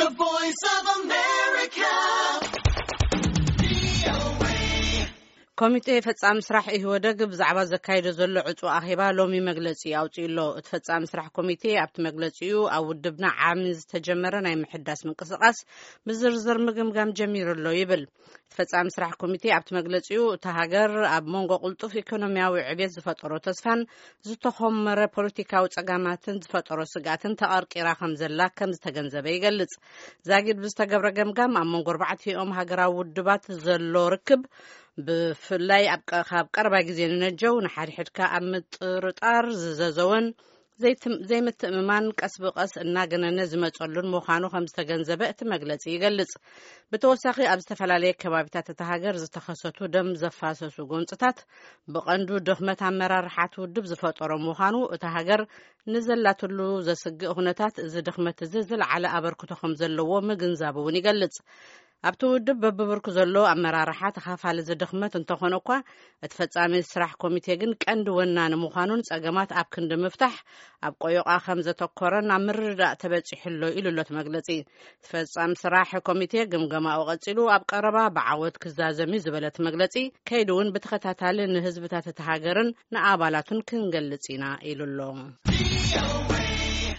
The Voice of America. ኮሚቴ ፈጻሚ ስራሕ ይወደግ ብዛዕባ ዘካይደ ዘሎ ዕጹ አኺባ ሎሚ መግለጺ አውጪሎ ተፈጻሚ ስራሕ ኮሚቴ ኣብቲ መግለጺኡ ኣብ ውድብና ዓሚ ዝተጀመረ ናይ ምሕዳስ ምንቅስቃስ ብዝርዝር ምግምጋም ጀሚሩሎ ይብል ተፈጻሚ ስራሕ ኮሚቴ ኣብቲ መግለጺኡ እታ ሃገር ኣብ መንጎ ቁልጡፍ ኢኮኖሚያዊ ዕብየት ዝፈጠሮ ተስፋን ዝተኸመረ ፖለቲካዊ ጸጋማትን ዝፈጠሮ ስጋትን ተቐርቂራ ከም ዘላ ከም ዝተገንዘበ ይገልጽ ዛጊድ ብዝተገብረ ገምጋም ኣብ መንጎ ኣርባዕቲኦም ሃገራዊ ውድባት ዘሎ ርክብ ብፍላይ ኣብ ቀረባ ግዜ ንነጀው ንሓድሕድካ ኣብ ምጥርጣር ዝዘዘወን ዘይምትእምማን ቀስ ብቀስ እናገነነ ዝመጸሉን ምዃኑ ከም ዝተገንዘበ እቲ መግለጺ ይገልጽ ብተወሳኺ ኣብ ዝተፈላለየ ከባቢታት እታ ሃገር ዝተኸሰቱ ደም ዘፋሰሱ ጎንፅታት ብቐንዱ ድኽመት ኣመራርሓት ውድብ ዝፈጠሮ ምዃኑ እታ ሃገር ንዘላትሉ ዘስግእ ኩነታት እዚ ድኽመት እዚ ዝለዓለ ኣበርክቶ ከም ዘለዎ ምግንዛብ እውን ይገልጽ ኣብቲ ውድብ በብብርኩ ዘሎ ኣመራርሓ ተኻፋሊ ዝድኽመት እንተኾነ እኳ እቲ ፈጻሚ ስራሕ ኮሚቴ ግን ቀንዲ ወናኒ ምዃኑን ጸገማት ኣብ ክንዲ ምፍታሕ ኣብ ቆዮቓ ከም ዘተኮረን ኣብ ምርዳእ ተበፂሕሎ ኢሉሎት መግለጺ ተፈጻሚ ስራሕ ኮሚቴ ግምገማኡ ቀጺሉ ኣብ ቀረባ ብዓወት ክዛዘም ዝበለት መግለጺ ከይዱ እውን ብተኸታታሊ ንህዝብታት እቲ ሃገርን ንኣባላቱን ክንገልጽ ኢና ኢሉሎ